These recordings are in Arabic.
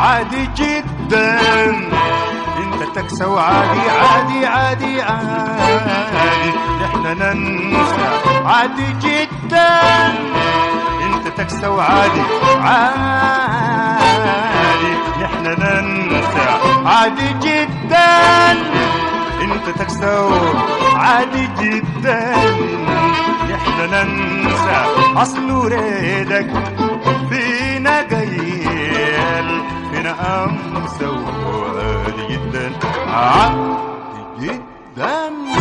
عادي جدا انت تكسى وعادي عادي عادي عادي نحن ننسى عادي جدا انت تكسى وعادي عادي نحن ننسى عادي جدا انت تكسى عادي جدا نحن ننسى اصل وريدك فينا قيل فينا امس وعادي جدا عادي جدا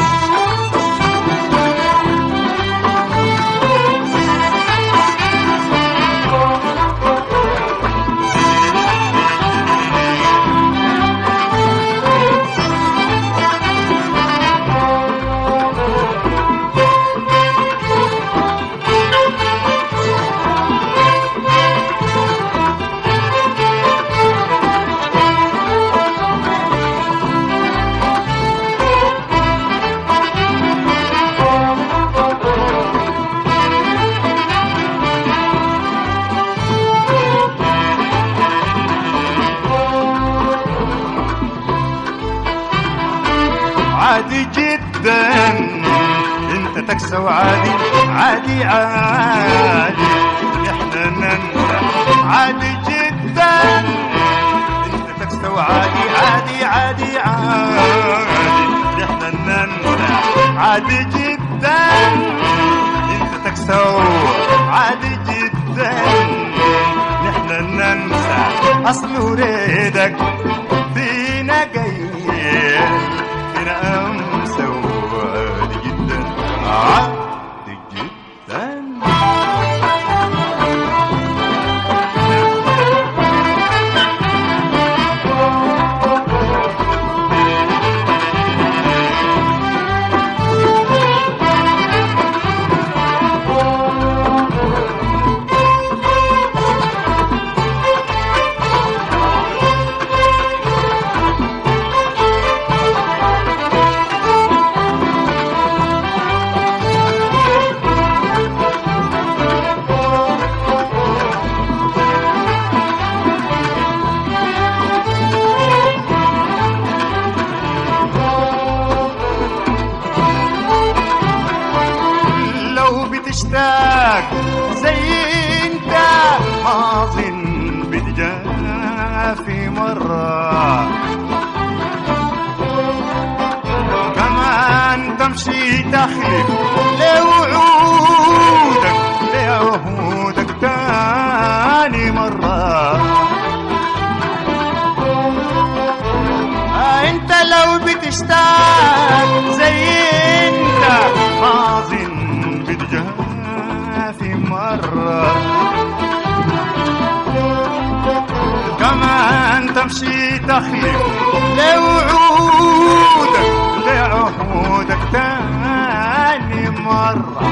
عادي جدا انت تكسى وعادي عادي عادي احنا ننسى عادي جدا انت تكسى وعادي عادي عادي عادي احنا ننسى عادي جدا انت تكسى عادي جدا نحن ننسى اصل وريدك فينا قيل فينا امس وعادي جدا عادي جدا تشتاق زي انت ما اظن بتجافي مرة كمان تمشي تخلف لوعودك تاني مرة انت لو بتشتاق زي انت ما اظن في مرة كمان تمشي تخلف لعهودك تاني مرة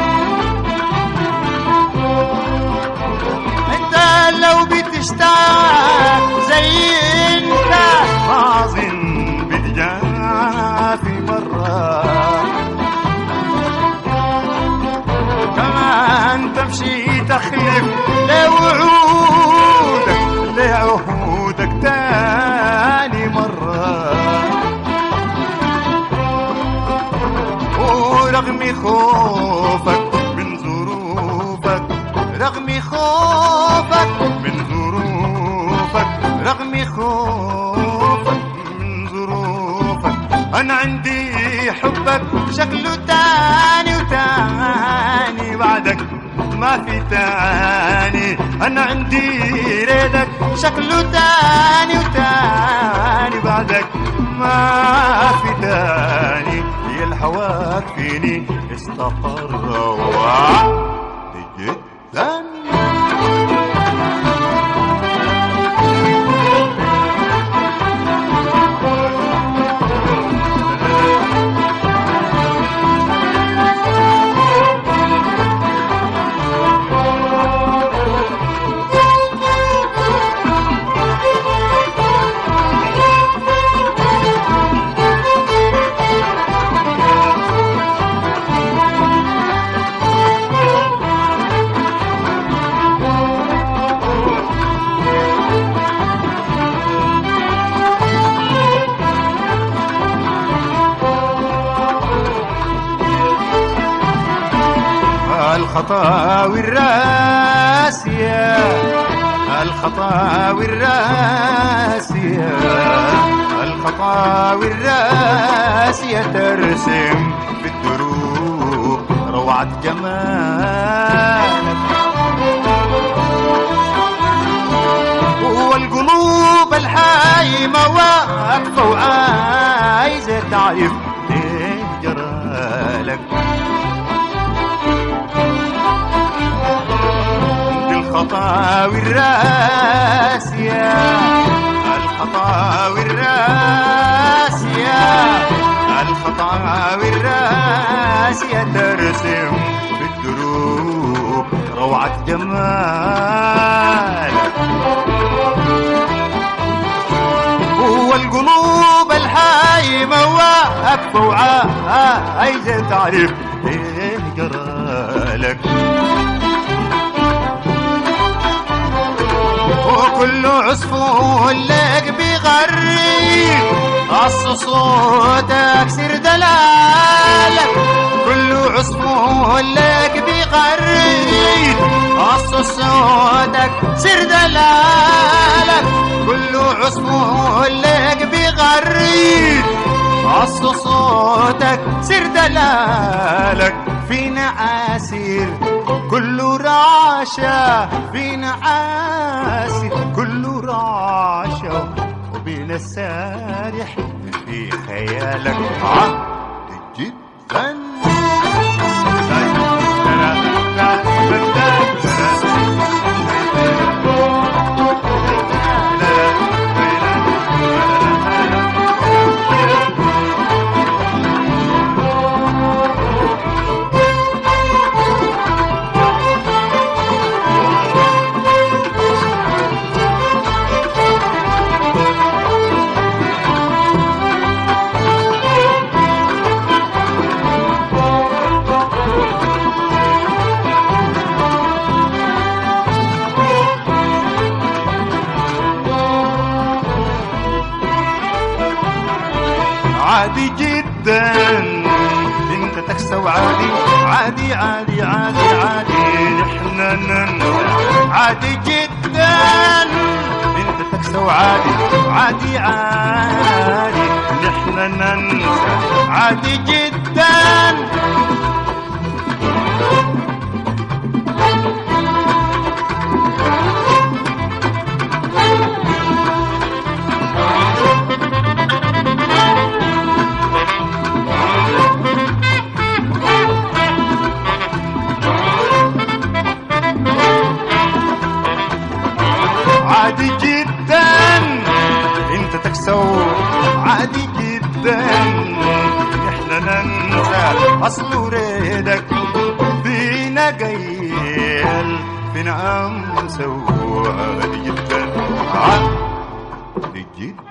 انت لو بتشتاق زي انت ما اظن بتجافي مرة كمان تمشي تخلف لعهودك تاني مرة ورغم خوفك من ظروفك رغم خوفك من ظروفك رغم خوفك من ظروفك أنا عندي حبك شكله تاني وتاني بعدك ما في تاني أنا عندي ريدك شكله تاني وتاني بعدك ما في تاني هي الهواك فيني استقر وعادي جدا الخطاوي الراسية، الخطاوي الراسية، الخطاوي الراسية ترسم في الدروب روعة جمالك. والقلوب الحايمة واقفة وعايزة تعرف ليه جرالك. الخطاوي الراسية، الخطاوي الراسية، الخطاوي الراسية ترسم في الدروب روعة جمالك. والقلوب الحايمة واقفة وعايزة تعرف ايه جرالك. وكل عصفور لك بيغري قص صوتك سر دلالك. كل عصفور لك بيغري قص صوتك سر دلالك. كل عصفور لك بيغري قص صوتك سر دلالك. في نعاسير كله رعشة، في نعاسير كله رعشة، وبين السارح في خيالك عهد جدا. عادي جدا انت تكسب، عادي عادي عادي عادي عادي نحنا ننسى. عادي جدا انت تكسب، عادي عادي عادي نحنا ننسى. عادي جدا عادي جدا انت تكسو. عادي جدا احنا ننسى اصل وريدك فينا قيل فينا امس. عادي جدا، عادي جدا.